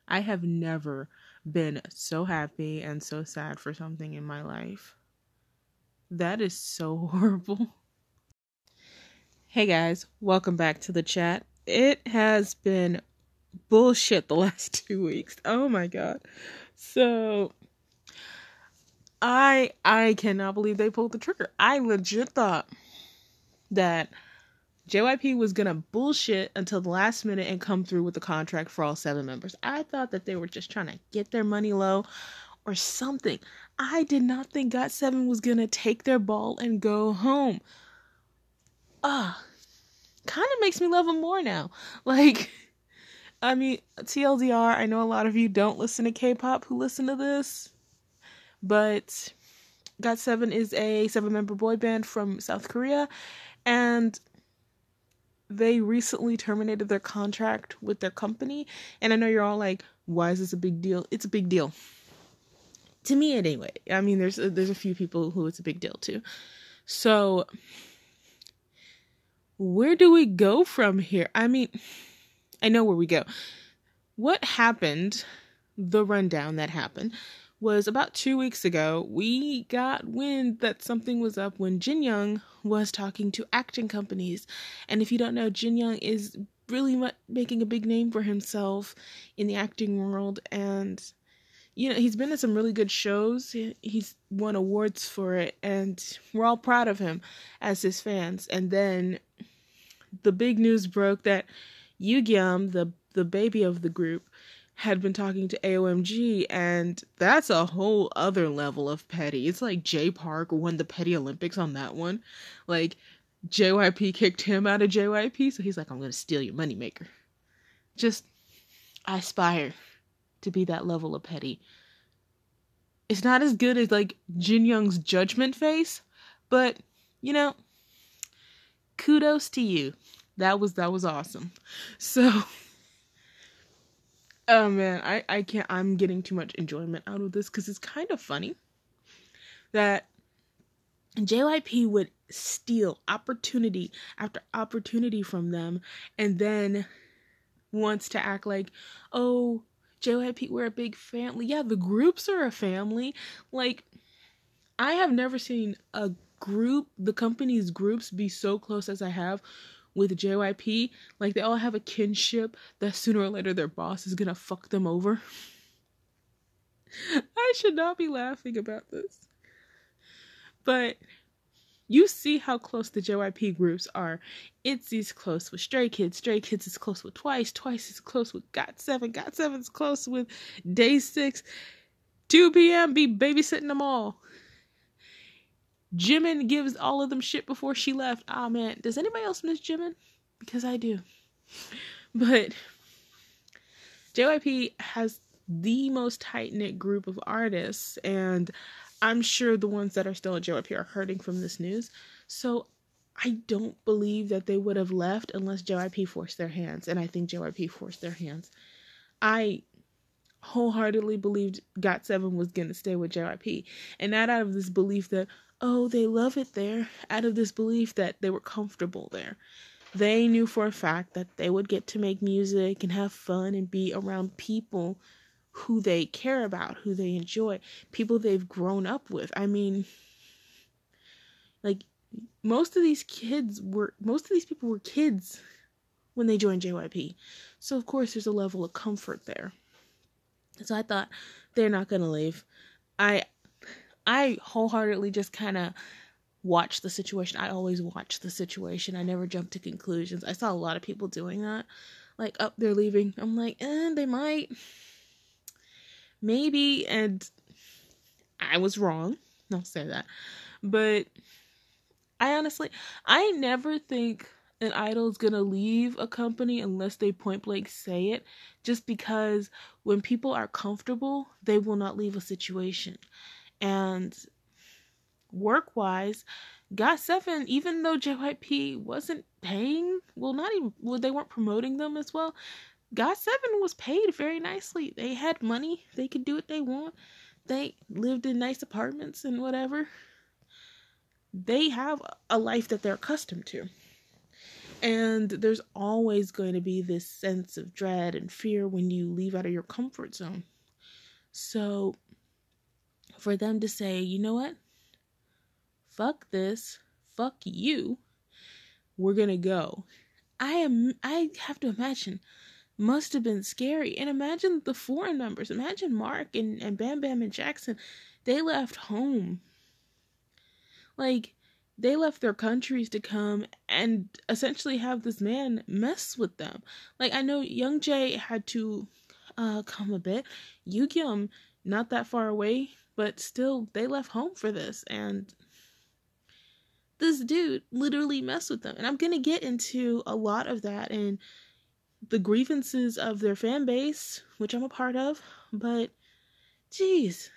I have never been so happy and so sad for something in my life. That is so horrible. Hey guys, welcome back to the chat. It has been bullshit the last 2 weeks. Oh my god. So I cannot believe they pulled the trigger. I legit thought that JYP was gonna bullshit until the last minute and come through with the contract for all 7 members. I thought that they were just trying to get their money low or something. I did not think GOT7 was gonna take their ball and go home. Kind of makes me love them more now. Like, I mean, TLDR, I know a lot of you don't listen to K-pop who listen to this, but GOT7 is a 7-member boy band from South Korea, and they recently terminated their contract with their company. And I know you're all like, why is this a big deal? It's a big deal. To me, anyway. I mean, there's a few people who it's a big deal to. So, where do we go from here? I mean, I know where we go. What happened, the rundown that happened, was about 2 weeks ago, we got wind that something was up when Jin Young was talking to acting companies. And if you don't know, Jin Young is really making a big name for himself in the acting world. And, you know, he's been in some really good shows. He's won awards for it. And we're all proud of him as his fans. And then the big news broke that Yugyeom, the baby of the group, had been talking to AOMG, and that's a whole other level of petty. It's like Jay Park won the Petty Olympics on that one. Like, JYP kicked him out of JYP, so he's like, I'm gonna steal your moneymaker. Just, I aspire to be that level of petty. It's not as good as, like, Jin Young's judgment face, but, you know, kudos to you. That was awesome. So, oh man, I can't, I'm getting too much enjoyment out of this because it's kind of funny that JYP would steal opportunity after opportunity from them and then wants to act like, oh, JYP, we're a big family. Yeah, the groups are a family. Like, I have never seen a group, the company's groups, be so close as I have with JYP. Like, they all have a kinship that sooner or later their boss is gonna fuck them over. I should not be laughing about this. But you see how close the JYP groups are. ITZY's close with Stray Kids. Stray Kids is close with Twice. Twice is close with GOT7. GOT7 is close with Day6. 2 p.m. be babysitting them all. Jimin gives all of them shit before she left. Ah, man. Does anybody else miss Jimin? Because I do. But JYP has the most tight-knit group of artists, and I'm sure the ones that are still at JYP are hurting from this news. So I don't believe that they would have left unless JYP forced their hands, and I think JYP forced their hands. I wholeheartedly believed GOT7 was going to stay with JYP, and not out of this belief that, oh, they love it there, out of this belief that they were comfortable there. They knew for a fact that they would get to make music and have fun and be around people who they care about, who they enjoy, people they've grown up with. I mean, like, most of these people were kids when they joined JYP. So, of course, there's a level of comfort there. So I thought, they're not going to leave. I wholeheartedly just kind of watch the situation. I always watch the situation. I never jump to conclusions. I saw a lot of people doing that. Like, oh, they're leaving. I'm like, they might. Maybe. And I was wrong. I'll say that. But I never think an idol is gonna leave a company unless they point blank say it, just because when people are comfortable, they will not leave a situation. And work-wise, GOT7, even though JYP wasn't paying, they weren't promoting them as well, GOT7 was paid very nicely. They had money. They could do what they want. They lived in nice apartments and whatever. They have a life that they're accustomed to. And there's always going to be this sense of dread and fear when you leave out of your comfort zone. So for them to say, you know what? Fuck this. Fuck you. We're going to go. I have to imagine must have been scary. And imagine the foreign members. Imagine Mark and Bam Bam and Jackson. They left home. Like, they left their countries to come and essentially have this man mess with them. Like, I know Young Jae had to come a bit. Yugyeom, not that far away, but still, they left home for this. And this dude literally messed with them. And I'm going to get into a lot of that and the grievances of their fan base, which I'm a part of. But, geez,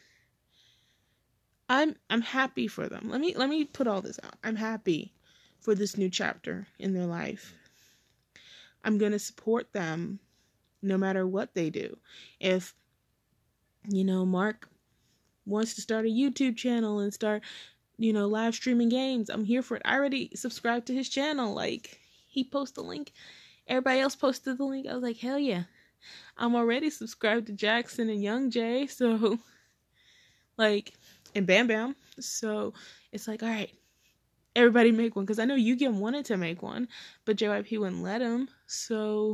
I'm happy for them. Let me put all this out. I'm happy for this new chapter in their life. I'm going to support them no matter what they do. If, Mark wants to start a YouTube channel and start, live streaming games, I'm here for it. I already subscribed to his channel. Like, he posted the link. Everybody else posted the link. I was like, hell yeah. I'm already subscribed to Jackson and Young Jae. So, and Bam Bam. So, it's like, all right, everybody make one. Because I know Yugyeom wanted to make one, but JYP wouldn't let him. So,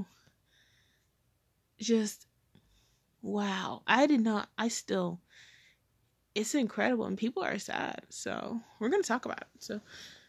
just, wow. It's incredible. And people are sad. So, we're going to talk about it. So,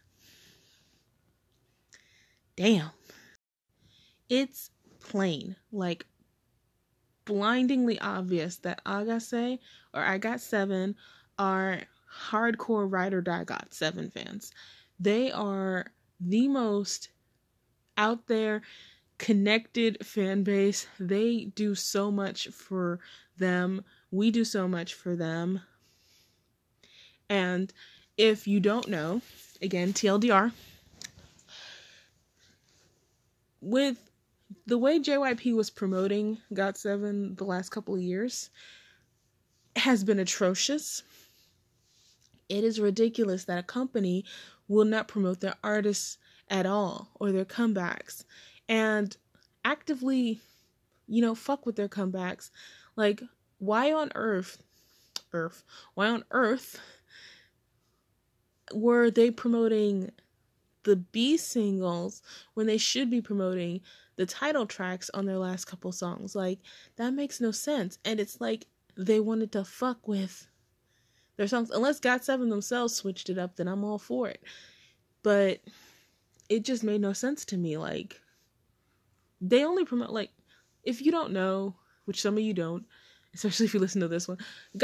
damn. It's plain, blindingly obvious that Agase or I Got 7 are hardcore ride or die Got 7 fans. They are the most out there connected fan base. They do so much for them. We do so much for them. And if you don't know, again, TLDR, with the way JYP was promoting GOT7 the last couple of years has been atrocious. It is ridiculous that a company will not promote their artists at all or their comebacks and actively, fuck with their comebacks. Like, why on earth were they promoting the B singles when they should be promoting the title tracks on their last couple songs? Like, that makes no sense. And it's like they wanted to fuck with their songs. Unless GOT7 themselves switched it up, then I'm all for it. But it just made no sense to me. Like, they only promote, like, if you don't know, which some of you don't, especially if you listen to this one,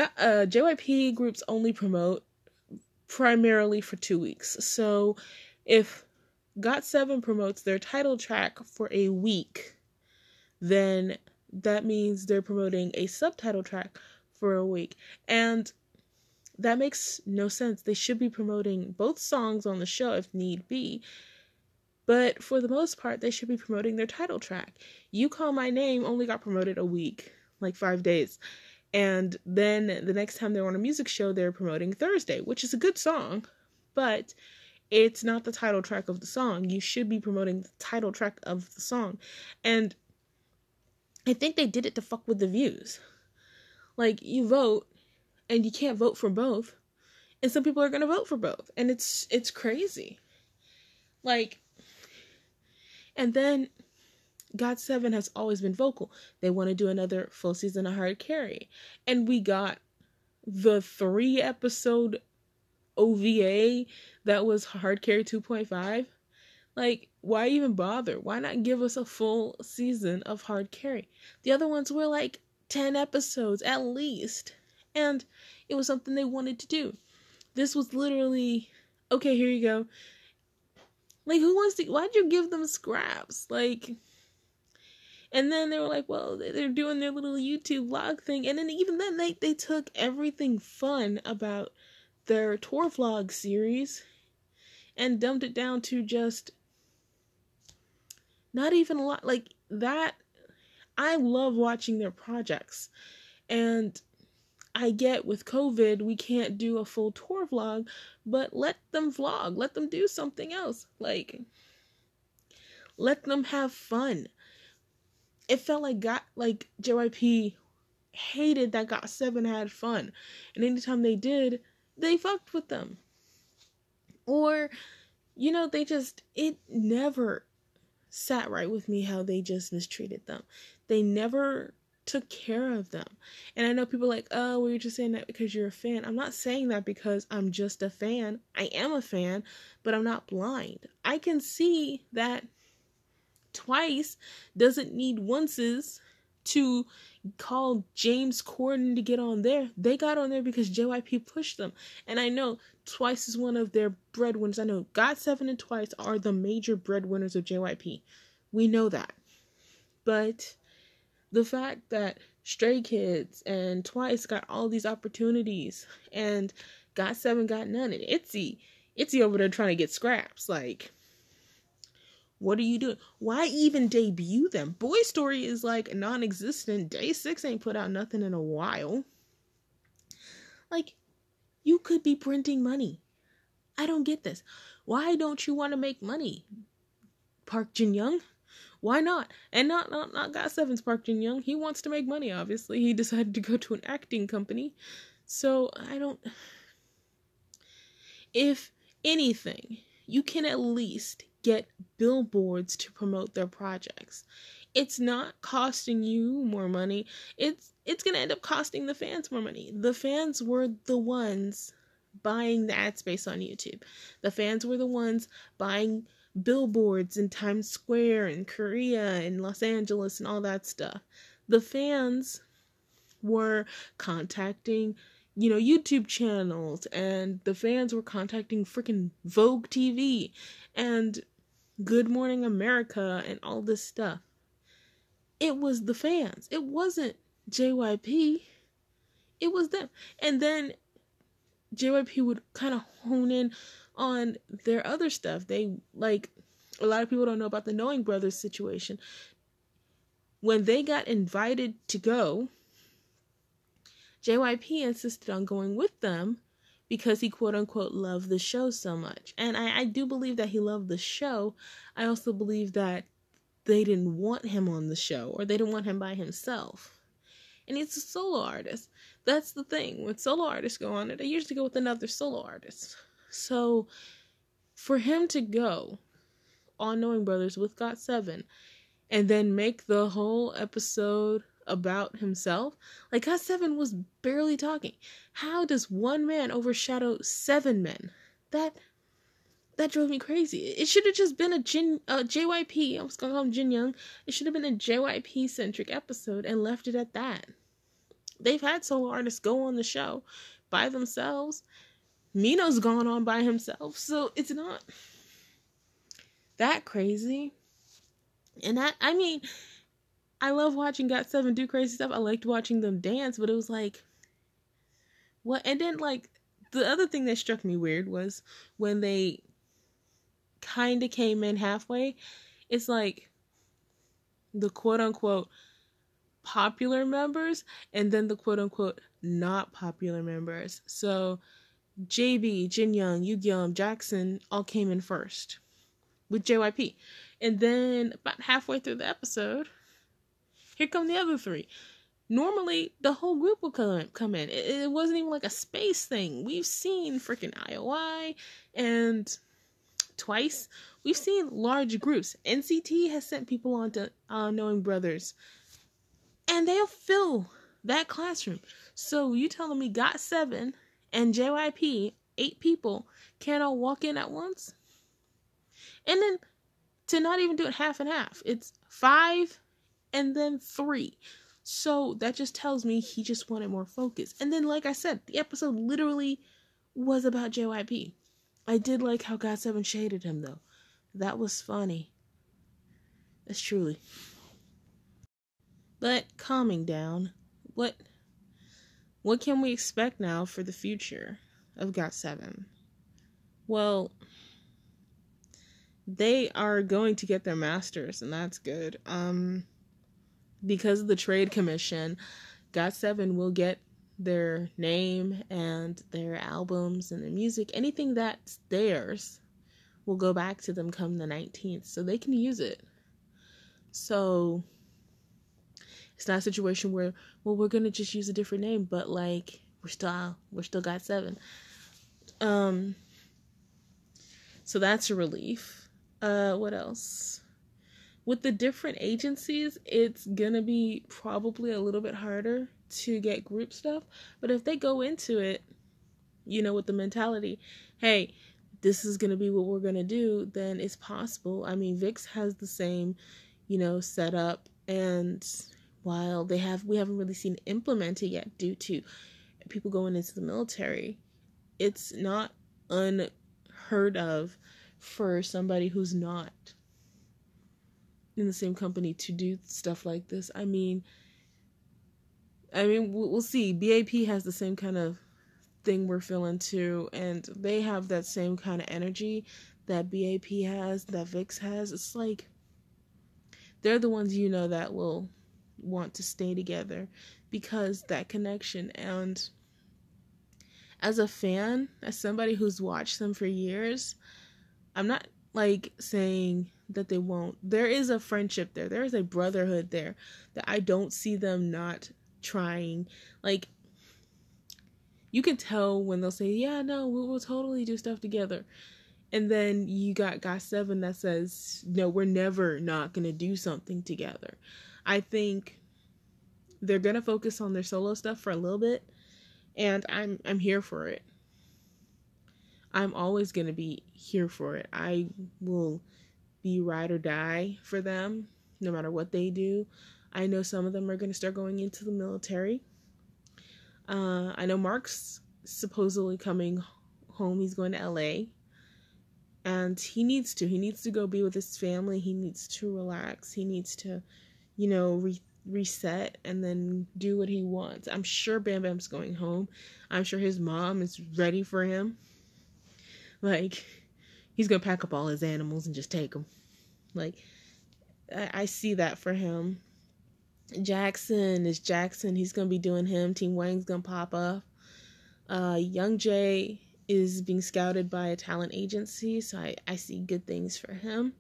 JYP groups only promote primarily for 2 weeks. So if GOT7 promotes their title track for a week, then that means they're promoting a subtitle track for a week. And that makes no sense. They should be promoting both songs on the show if need be. But for the most part, they should be promoting their title track. You Call My Name only got promoted a week, like 5 days. And then the next time they're on a music show, they're promoting Thursday, which is a good song. But it's not the title track of the song. You should be promoting the title track of the song. And I think they did it to fuck with the views. Like, you vote, and you can't vote for both. And some people are going to vote for both. And it's crazy. Like, and then GOT7 has always been vocal. They want to do another full season of Hard Carry. And we got the 3-episode OVA that was Hard Carry 2.5. Like, why even bother? Why not give us a full season of Hard Carry? The other ones were like 10 episodes at least. And it was something they wanted to do. This was literally, okay, here you go. Like, why'd you give them scraps? Like, and then they were like, well, they're doing their little YouTube vlog thing. And then even then, they took everything fun about their tour vlog series and dumped it down to just not even a lot. Like, that, I love watching their projects. And I get with COVID, we can't do a full tour vlog, but let them vlog. Let them do something else. Like, Let them have fun. It felt like JYP hated that GOT7 had fun. And anytime they did, they fucked with them. Or, it never sat right with me how they just mistreated them. They never took care of them. And I know people are like, oh, well, you're just saying that because you're a fan. I'm not saying that because I'm just a fan. I am a fan, but I'm not blind. I can see that Twice doesn't need onces to call James Corden to get on there. They got on there because JYP pushed them. And I know Twice is one of their breadwinners. I know GOT7 and Twice are the major breadwinners of JYP. We know that. But the fact that Stray Kids and Twice got all these opportunities and GOT7 got none, and Itzy over there trying to get scraps. Like, what are you doing? Why even debut them? Boy Story is like non-existent. Day6 ain't put out nothing in a while. Like, you could be printing money. I don't get this. Why don't you want to make money? Park Jin-young? Why not? And not GOT7's Park Jin-young. He wants to make money, obviously. He decided to go to an acting company. So, if anything, you can at least get billboards to promote their projects. It's not costing you more money. It's going to end up costing the fans more money. The fans were the ones buying the ad space on YouTube. The fans were the ones buying billboards in Times Square and Korea and Los Angeles and all that stuff. The fans were contacting YouTube channels, and the fans were contacting freaking Vogue TV and Good Morning America and all this stuff. It was the fans. It wasn't JYP. It was them. And then JYP would kind of hone in on their other stuff. They, like, a lot of people don't know about the Knowing Brothers situation. When they got invited to go, JYP insisted on going with them because he quote-unquote loved the show so much. And I do believe that he loved the show. I also believe that they didn't want him on the show, or they didn't want him by himself. And he's a solo artist. That's the thing. When solo artists go on it, they usually go with another solo artist. So for him to go on Knowing Brothers with GOT7 and then make the whole episode about himself, like, GOT7 was barely talking. How does one man overshadow 7 men? That drove me crazy. It should have just been a JYP, I was gonna call him Jin Young. It should have been a JYP centric episode and left it at that. They've had solo artists go on the show by themselves. Mino's gone on by himself, so it's not that crazy. And I love watching GOT7 do crazy stuff. I liked watching them dance, but it was like, what? And then, like, the other thing that struck me weird was when they kind of came in halfway. It's like the quote-unquote popular members and then the quote-unquote not popular members. So JB, Jin Young, Yu-Gi-Oh, Jackson all came in first with JYP. And then about halfway through the episode, here come the other 3. Normally, the whole group will come in. It wasn't even like a space thing. We've seen freaking IOI and Twice. We've seen large groups. NCT has sent people on to Knowing Brothers. And they'll fill that classroom. So you telling me GOT7 and JYP, 8 people, can't all walk in at once? And then to not even do it half and half. It's 5 and then 3. So that just tells me he just wanted more focus. And then, like I said, the episode literally was about JYP. I did like how GOT7 shaded him, though. That was funny. That's truly. But calming down, what can we expect now for the future of GOT7? Well, they are going to get their masters, and that's good. Because of the Trade Commission, GOT7 will get their name and their albums and their music, anything that's theirs, will go back to them come the 19th, so they can use it. So it's not a situation where, well, we're gonna just use a different name, but like we're still GOT7. So that's a relief. What else? With the different agencies, it's gonna be probably a little bit harder to get group stuff. But if they go into it, with the mentality, hey, this is gonna be what we're gonna do, then it's possible. I mean, VIX has the same, setup, and while we haven't really seen it implemented yet due to people going into the military, it's not unheard of for somebody who's not in the same company to do stuff like this. I mean, we'll see. BAP has the same kind of thing we're feeling too, and they have that same kind of energy that BAP has, that VIX has. It's like they're the ones that will want to stay together because that connection. And as a fan, as somebody who's watched them for years, I'm not like saying that they won't. There is a friendship there. There is a brotherhood there that I don't see them not trying. Like, you can tell when they'll say, yeah, no, we'll totally do stuff together. And then you got GOT7 that says, no, we're never not going to do something together. I think they're going to focus on their solo stuff for a little bit, and I'm here for it. I'm always going to be here for it. I will be ride or die for them, no matter what they do. I know some of them are going to start going into the military. I know Mark's supposedly coming home. He's going to LA. And he needs to go be with his family. He needs to relax. He needs to, reset and then do what he wants. I'm sure Bam Bam's going home. I'm sure his mom is ready for him. Like, he's going to pack up all his animals and just take them. Like, I see that for him. Jackson is Jackson. He's going to be doing him. Team Wang's going to pop up. Young Jay is being scouted by a talent agency, so I see good things for him.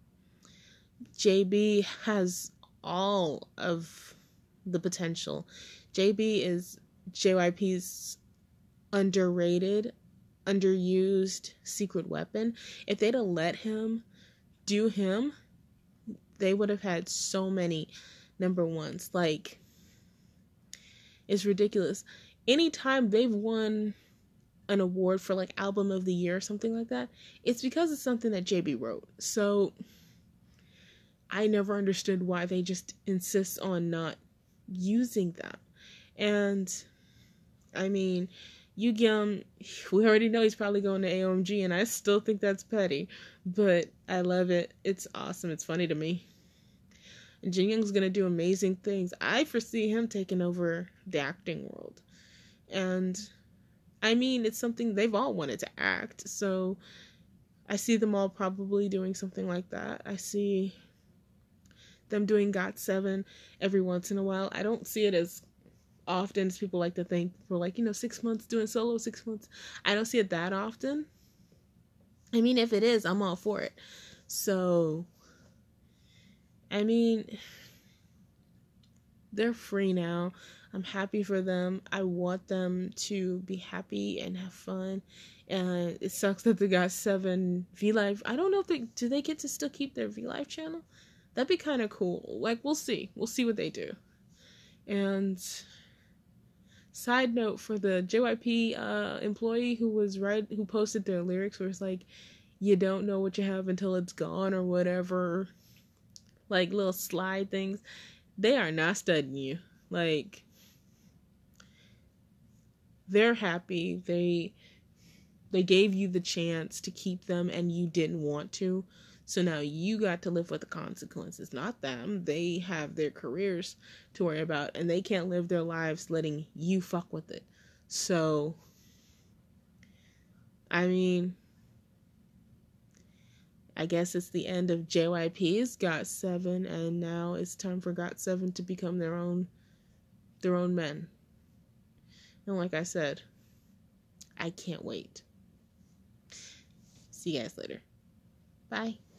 JB has all of the potential. JB is JYP's underrated, underused secret weapon. If they'd have let him do him, they would have had so many number ones. Like, it's ridiculous. Anytime they've won an award for like album of the year or something like that, it's because it's something that JB wrote. So I never understood why they just insist on not using that. And I mean, Yugyeom, we already know he's probably going to AOMG, and I still think that's petty, but I love it. It's awesome. It's funny to me. And Jin Young's gonna do amazing things. I foresee him taking over the acting world. And I mean, it's something they've all wanted to act, so I see them all probably doing something like that. I see them doing GOT7 every once in a while. I don't see it as often as people like to think. For 6 months doing solo, 6 months. I don't see it that often. I mean, if it is, I'm all for it. So, I mean, they're free now. I'm happy for them. I want them to be happy and have fun. And it sucks that they got 7 V-Live. I don't know if do they get to still keep their V-Live channel? That'd be kind of cool. Like, we'll see. We'll see what they do. And side note, for the JYP employee who posted their lyrics where it's like, you don't know what you have until it's gone or whatever, like little slide things, they are not studying you. Like, they're happy. They gave you the chance to keep them and you didn't want to. So now you got to live with the consequences, not them. They have their careers to worry about, and they can't live their lives letting you fuck with it. So, I mean, I guess it's the end of JYP's GOT7, and now it's time for GOT7 to become their own men. And like I said, I can't wait. See you guys later. Bye.